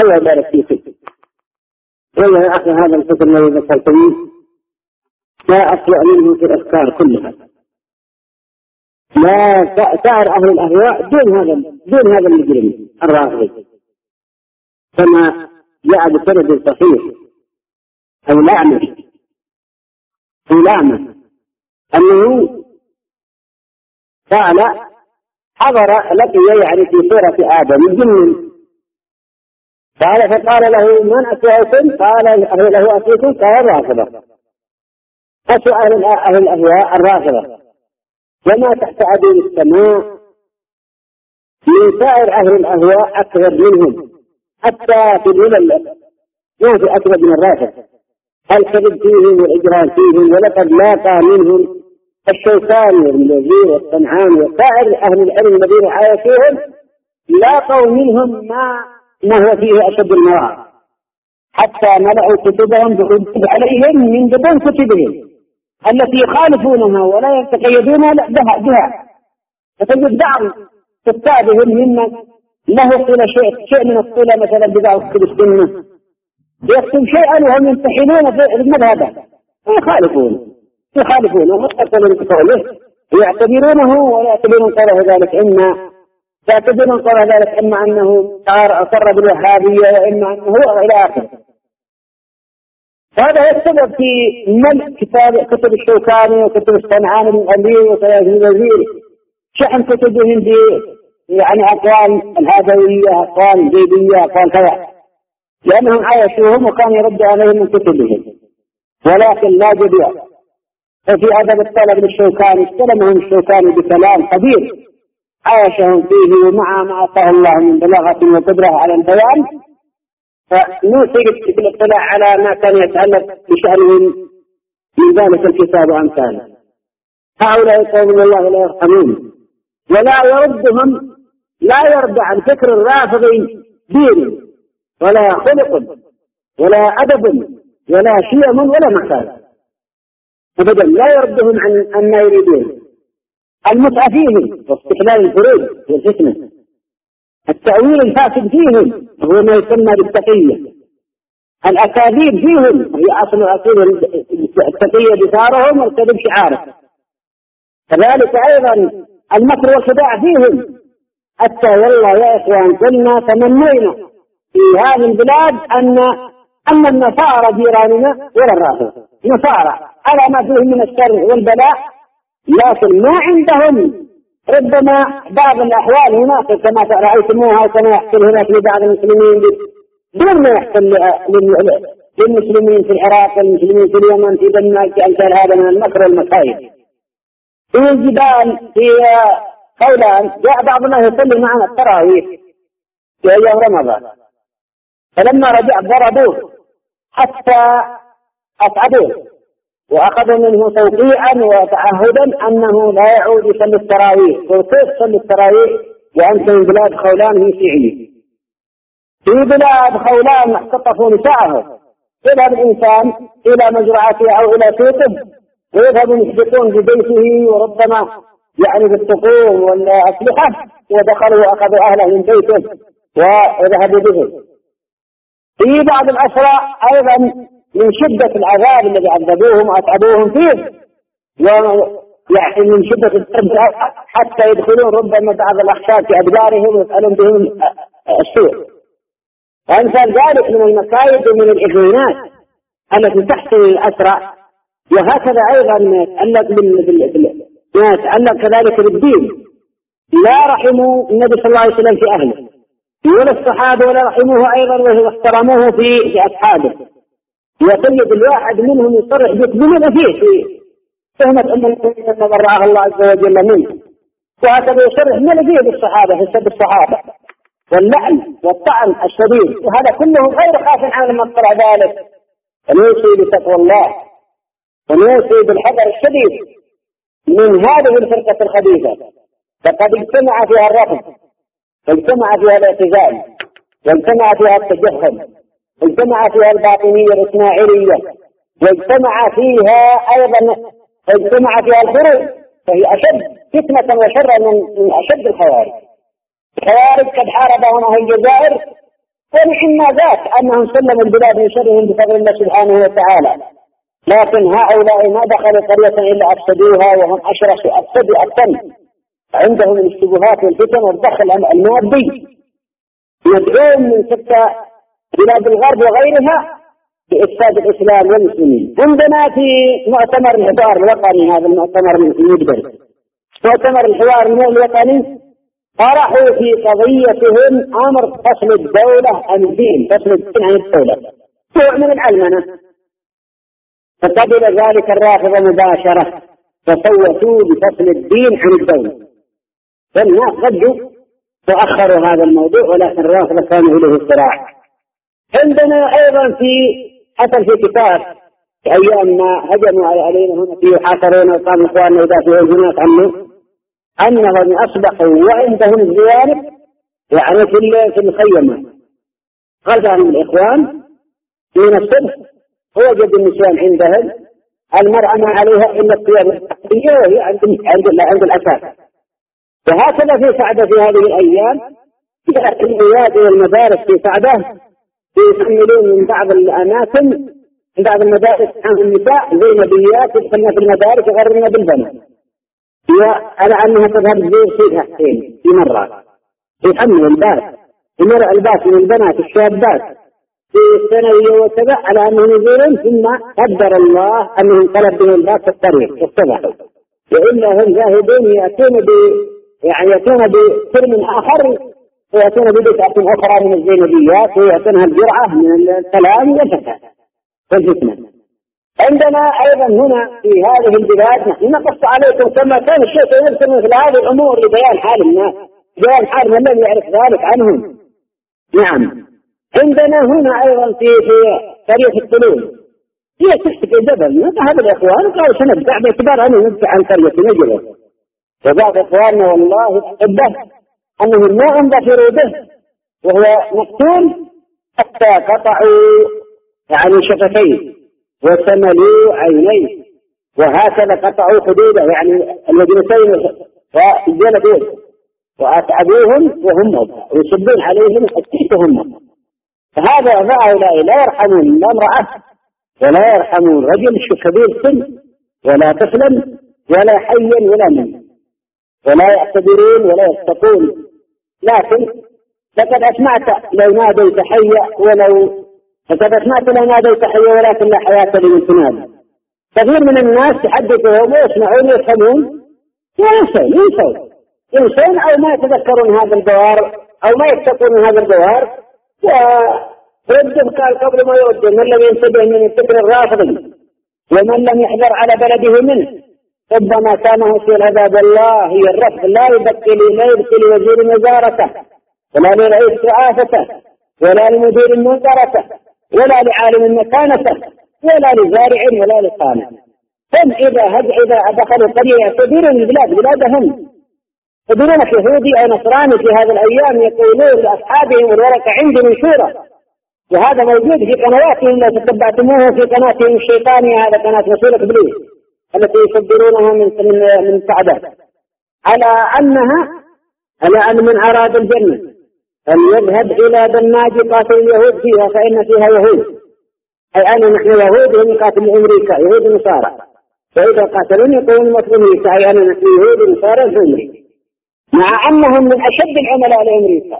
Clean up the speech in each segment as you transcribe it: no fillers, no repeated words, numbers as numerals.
الله يبارك فيكم. والله يا أخي هذا الفكر الذي ذكرت فيه لا أسوأ منه في الأفكار كلها. لا سائر أهل الأهواء دون هذا المجرم الرافضي، كما جاء بسند صحيح أو لامه أنه قال حضر لقي يعني في صورة آدم الجن، قال فقال له من أسوأكم؟ قال له أسوأكم؟ قال الرافضة. أسوأ أهل الأهواء الرافضة، وما تحت عدو السماء من سائر أهل الأهواء أكبر منهم، حتى في الملل ما في أكبر من الرافضة. الكذب فيهم والإجرام فيهم، ولقد لاقى منهم الشوكاني والمنذر والصنعاني وسائر أهل العلم الذين عايشوهم، لاقوا منهم ما هو فيه أشد المواقف، حتى ملأوا كتبهم بالردود عليهم من دون كتبهم التي يخالفونها ولا يتقيدون بها. فتجد بعض كتابهم ممن له صلة شيء من الصلة مثلا ببعض كتب السنة، يكتب شيئا وهم يمتحنون في المذهب يخالفونه ويقتلون بقوله، يعتبرونه ولا يعتبرون قوله ذلك إما أنه أقر بالوهابية وإما أنه إلى آخره. هذا السبب في ملء كتب الشوكاني وكتب الصنعاني من أمير وثلاث الوزير، شحن كتبهم يعني أقوال الهادوية، أقوال الجيبية، أقوال كذا، لأنهم عايشوهم وكان يرد عليهم من كتبهم، ولكن لا جديد. ففي أدب الطلب للشوكاني استلمهم الشوكاني بكلام كبير عايشهم فيه، ومع ما أعطاه الله من بلاغة وقدرة على البيان، فنوصي بالاطلاع على ما كان يتعلق بشأنهم من ذلك الكتاب وأمثاله. هؤلاء قوم الله لا يرحمون، لا يرضى عن فكر الرافضي دين ولا خلق ولا أدب ولا شيم ولا مكان أبدا، لا يردهم عن ما يريدون. المتعة فيهم واستحلال الفروج والفتنة، التأويل الفاسد فيهم هو ما يسمى بالتقية، الأكاذيب فيهم هي أصل التقية بثارهم والكذب شعاره، كذلك أيضا المكر والخداع فيهم. حتى والله يا إخوان كنا تمنينا في هذه البلاد أن النصارى جيراننا ولا الرافضة، نصارى على ما فيهم من الشر والبلاء، لكن ما عندهم ربما بعض الأحوال هناك كما رأيتموها وكما يحصل هناك لبعض المسلمين دون ما يحصل للمسلمين في العراق والمسلمين في اليمن في دمشق أمثال هذا من المكر والمكايد. في الجبال في خولان جاء بعضنا يصلي معنا التراويح في أيام رمضان، فلما رجع ضربوه حتى أصعدوه وأخذوا منه توقيعا وتعهدا أنه لا يعود يصلي التراويح. وكيف تصلي التراويح وأنت من بلاد خولان هي شيعية؟ في بلاد خولان اختطفوا نساءه، يذهب الإنسان إلى مزرعته أو إلى سوقه ويذهبون يحدثون ببيته وربما يعني بالطقوم والأسلحة، ودخلوا وأخذوا أهله من بيته وذهبوا به. في بعض الأسرى أيضا من شدة العذاب الذي عذبوهم وأتعبوهم فيه، ويعني من شدة الضرب حتى يدخلون ربما بعض الأخشاب في أدبارهم ويسألون بهم السوء. وأمثال ذلك من المكايد ومن الإهانات التي تحصل للأسرى. وهكذا أيضا ما يتعلق كذلك بالدين، لا رحموا النبي صلى الله عليه وسلم في أهله ولا الصحابة ولا رحموه أيضا واحترموه في أصحابه. وتجد الواحد منهم يصرح بما فيه في تهمة أن المسلمين برأه الله عز وجل منه، وهكذا يصرح ما فيه بالصحابة في سب الصحابة واللعن والطعن الشديد، وهذا كله غير خاف عن من اطلع ذلك. ونوصي بتقوى الله ونوصي بالحذر الشديد من هذه الفرقة الخبيثة، فقد اجتمع فيها الرفض واجتمع فيها الاعتزال واجتمع فيها التجهم واجتمع فيها الباطنية الإسماعيلية واجتمع فيها أيضا الخروج، فهي أشد فتنة وشرا من أشد الخوارج. الخوارج قد حاربهم أهل الجزائر ولعلم ذاك أنهم سلموا البلاد من شرهم بفضل الله سبحانه وتعالى، لكن هؤلاء ما دخلوا قرية إلا أفسدوها وهم أشرسوا أفسدوا أكثر. عندهم الشبهات والفتن والدخل المادي، يدعون من ستة بلاد الغرب وغيرها بإفساد الإسلام والمسلمين. عندنا في مؤتمر الحوار الوطني، هذا المؤتمر المدبر، مؤتمر الحوار الوطني، طرحوا في قضيتهم أمر فصل الدولة عن الدين، فصل الدين عن الدولة، نوع من العلمنة. فقبل ذلك الرافضة مباشرة فصوتوا بفصل الدين عن الدولة، فالناس ردوا وأخروا هذا الموضوع، ولكن الرافضة كانوا إليه صراع. عندنا أيضا حصل في كتاب في أيام ما هجموا علينا هنا في يحاصرون وقاموا إخواننا يدافعون هناك عنه، أنهم أصبحوا وعندهم الزوارب يعني في المخيمات، غزاهم الإخوان من الصبح ووجد النسوان عندهم المرأة ما عليها إلا الثياب التقليدية وهي عند الأساس. وهكذا في سعدة في هذه الأيام جاءت العياد والمدارس في سعدة يحملون من بعض الأماكن، من بعض المدارس عن النساء زينبيات يدخلن في المدارس يغررن بالبنات، على أنها تذهب زي سيدها حسين في مرة يحمل الباس المرأة الباس من البنات الشابات في الثانوية وكذا على أنهم يزورون، ثم قدر الله أنهم طلب بهم الباس في الطريق واستبحوا، وإلا هم ذاهبون يأتون بسلم آخر ويأتون بدفعة أخرى من الزينبيات ويأتونها الجرعة من الكلام والفتاة والفتنة. عندنا أيضا هنا في هذه البلاد نحن نقص عليكم كما كان الشيخ يذكر مثل هذه الأمور لبيان حال الناس، بيان حال من لم يعرف ذلك عنهم. نعم، عندنا هنا أيضا في قرية الطلول هي تحت الجبل، ذهب الإخوان قالوا سنبدأ باعتبار أنه نبدأ عن قرية نجلة، وبعض إخواننا والله أحبه أنهم ما انظفروا به وهو مقتول حتى قطعوا يعني شفتيه وسملوا عينيه، وهكذا قطعوا خدوده يعني الوجنتين وجلدوه وأتعبوهم وهم ويصبون عليهم حتيتهم. فهذا هؤلاء لا يرحمون لا امرأة ولا يرحمون رجل كبير سن ولا طفلا ولا حيا ولا من، ولا يعتبرون ولا يتقون. لكن لقد أسمعت لو ناديت حيا ولكن لا حياة لمن تنادي. كثير من الناس يحدثهم ويسمعون ويفهمون ينسون أو ما يتذكرون هذا الجوار أو ما يتقون هذا الجوار، ويردهم قال قبل ما يرد من لم ينتبه من الفكر الرافضي ومن لم يحذر على بلده منه ربما كان وسيل عذاب الله هي الرفض، لا يبكي وزير وزارته ولا لرئيس رئاسته ولا لمدير منظرته ولا لعالم مكانته ولا لزارع ولا لصانع. هم إذا دخلوا قرية يعتبرون البلاد بلادهم، يعتبرون يهودي أو نصراني في هذه الأيام يقولون لأصحابهم الورقة عندي منشورة، وهذا موجود في قنواتهم لو تتبعتموه في قناتهم الشيطانية، هذا قناة مسؤولة إبليس التي يصدرونها من سعدة على أن من أراد الجنة فليذهب إلى دماج قاتل اليهود فيها فإن فيها يهود، أي أن نحن يهود وهم يقاتلون أمريكا يهود ونصارى، فإذا قاتلون يقولون أمريكا أي أن نحن يهود ونصارى في أمريكا، مع أنهم من أشد العملاء لأمريكا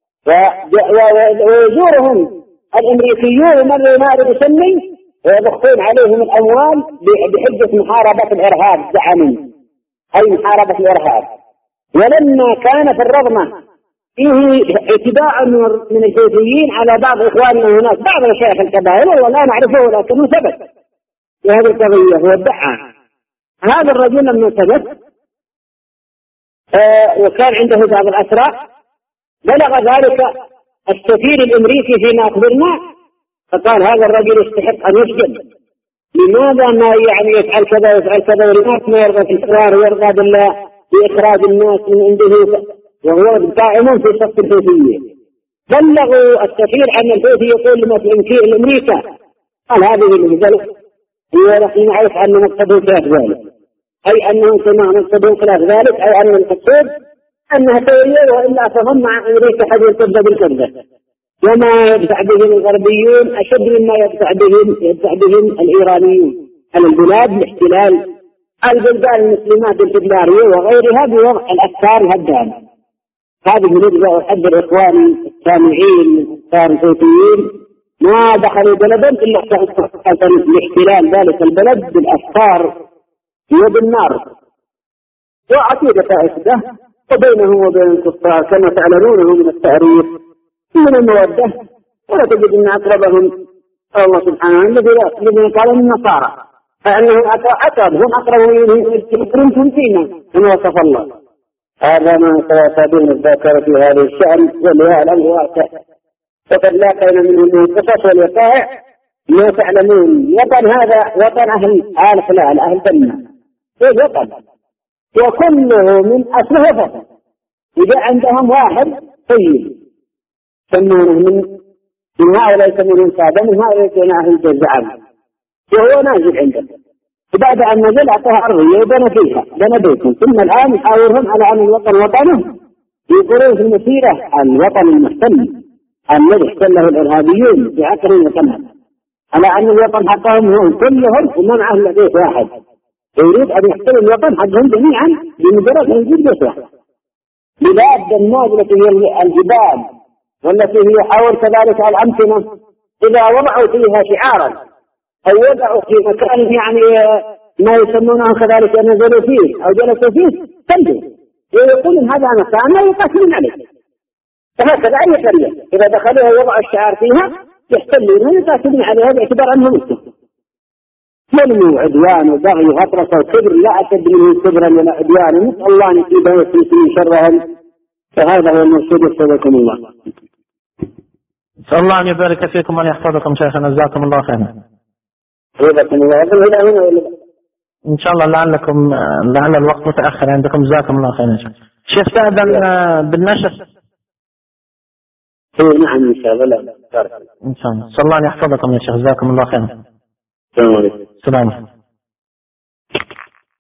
ويزورهم الأمريكيون مرة ما يسمي ويضخون عليهم الأموال بحجة محاربة الإرهاب زعموا، أي محاربة الإرهاب. ولما كان في الرضمة فيه اعتداء من الحوثيين على بعض إخواننا هناك بعض مشايخ الكبائر ولا نعرفه لكنه ثبت في هذه القضية هو ادعى هذا الرجل لما ثبت وكان عنده بعض الأسرى بلغ ذلك السفير الأمريكي فيما أخبرنا فقال هذا الرجل يستحق أن يسجن، لماذا ما يفعل كذا ويفعل كذا ولماذا ما يرضى في الإقرار ويرضى بالله بإخراج الناس من عنده وهو دائم في صف الحوثيين. بلغوا السفير أن الحوثي يقول لأمريكا قال هذه المجلة ونحن نعرف أن مقصده خلاف ذلك، أي أنهم كما مقصدهم خلاف ذلك، أي أن المقصود أنها تولي وإلا فهم مع أمريكا حد يرتد بالكذبة، وما يدفع بهم الغربيون أشد مما يدفع بهم الإيرانيون على البلاد لاحتلال البلدان المسلمات الجدارية وغيرها بوضع الأفكار الهدامة. هذه نبدأ أحذر إخواني السامعين من أفكار الحوثيين ما دخلوا بلدا إلا لاحتلال ذلك البلد بالأفكار وبالنار وعقيدة فاسدة وبينه وبين الكفار كما تعلمونه من التاريخ من المودة. ولا تجد أن أقربهم الله سبحانه الذين قالوا النصارى فأنهم أقرب هم أقرب منكم فينا كما وصف الله. هذا ما سيتابعون الذاكرة في هذا الشأن ولهذا الأمر واسع وقد لاقينا منهم من القصص والوقائع ما تعلمون. وطن هذا وطن أهل حلال أهل جنة وطن وكله من أصله وطن. إذا عندهم واحد طيب سمونه من هؤلاء يسمونهم سادة من هؤلاء يسمونهم أهل الجزعان وهو نازل عندهم. وبعد أن نزل أعطاها أرضية وبنى فيها بنى بيتهم ثم الآن يحاورهم على أن الوطن وطنهم يقولون في المسيرة الوطن المحتل الذي احتله الإرهابيون بعقل وطنها على أن الوطن حقهم هم كلهم ومن أهل بيت واحد يريد أن يحتل الوطن حقهم جميعا بمجرد أن يجيب بيت واحد. بلاد الناس التي هي الجبال والتي هي حول كذلك الأمكنة إذا وضعوا فيها شعارا أو وضعوا في مكان يعني ما يسمونه كذلك نزلوا فيه أو جلسوا فيه تنجوا ويقولون هذا مكان لا يقاتلون عليه. فهكذا أي قرية إذا دخلوها وضعوا الشعار فيها يحتلون ويقاتلون عليها باعتبار أنهم مسلمون. ظلم وعدوان وبغي وغطرسة وكبر لا أشد منه كبرا ولا عدوانا نسأل الله أن يصيبهم ويصيب شرهم. فهذا هو المقصود وفقكم الله. نسأل الله أن يبارك فيكم وأن يحفظكم شيخنا جزاكم الله خيرا. حفظكم الله. إن شاء الله لعل الوقت متأخر عندكم جزاكم الله خيرا. شيخ تأذن بالنشر؟ نعم إن شاء الله. لا إن شاء الله. نسأل الله أن يحفظكم يا شيخ جزاكم الله خيرا. السلام عليكم. السلام عليكم.